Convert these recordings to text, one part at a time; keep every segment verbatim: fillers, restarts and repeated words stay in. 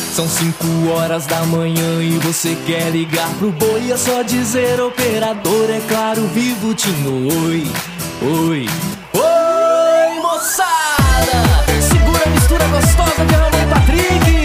São cinco horas da manhã e você quer ligar pro boi. É só dizer operador, é claro, Vivo Tinho. Oi, oi, oi, moçada! Segura a mistura gostosa de Ramon e Patrick.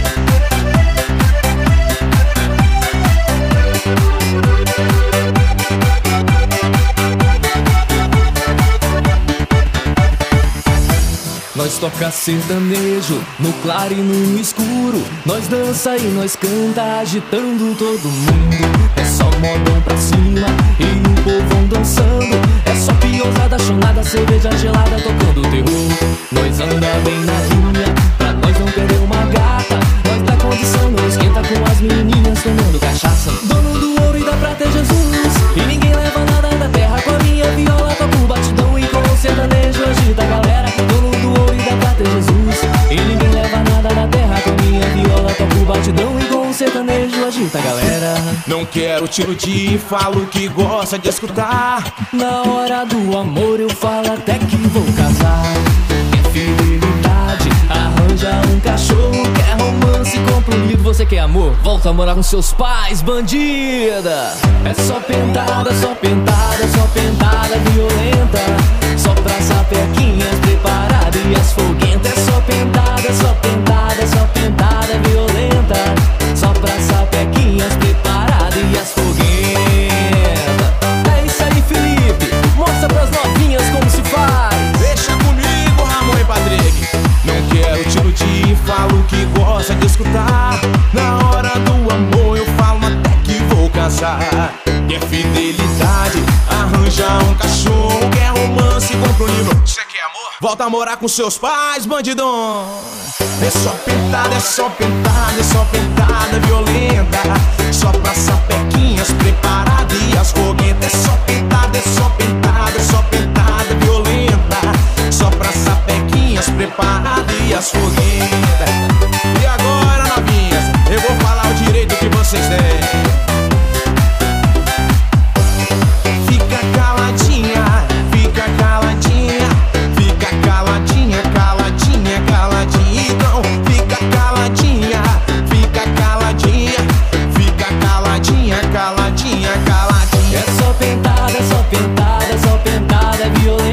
Nós toca sertanejo, no claro e no escuro. Nós dança e nós canta, agitando todo mundo. É só modão pra cima e o povão dançando. É só piozada, chonada, cerveja gelada, tocando terror. Nós anda bem na linha, pra nós não perder uma gata. Nós dá condição, não esquenta com as menininhas tomando cachaça. Dono do ouro e da prata é Jesus, e ninguém leva nada da terra. Com a minha viola toco o batidão e com o sertanejo agita a galera. Dono do ouro e da prata é Jesus, e ninguém leva nada da terra. Com a minha viola toco o batidão e com o sertanejo agita a galera. Não quero te iludir, falo que gosta de escutar. Na hora do amor eu falo até que vou casar. Quer fidelidade, arranja um cachorro. Quer romance, compra um livro. Você quer amor? Volta a morar com seus pais, bandida. É só pentada, só pentada, só pentada violenta. Só pra sapequinhas preparadas e as foguentas. É só pentada, só pentada, só pentada violenta. Só pra sapequinhas preparadas e as foguentas. É isso aí, Felipe, mostra pras novinhas como se faz. Deixa comigo, Ramon e Patrick. Não quero te iludir, falo que gosta de escutar. Na hora do amor eu falo até que vou casar. Quer fidelidade, arranja um cachorro. Quer romance, compra um livro. Cê quer amor? Volta a morar com seus pais, bandidão. É só pentada, é só pentada, é só pentada violenta. Só pra sapequinhas preparadas e as foguetas. É só pentada, é só pentada, é só pentada violenta. Só pra sapequinhas preparadas e as foguetas. E agora, novinhas, eu vou falar o direito que vocês têm. Fica caladinha, fica caladinha, fica caladinha, caladinha, caladinha. Então fica caladinha, fica caladinha, fica caladinha, caladinha, caladinha. É só pentada, só pentada, só pentada violenta.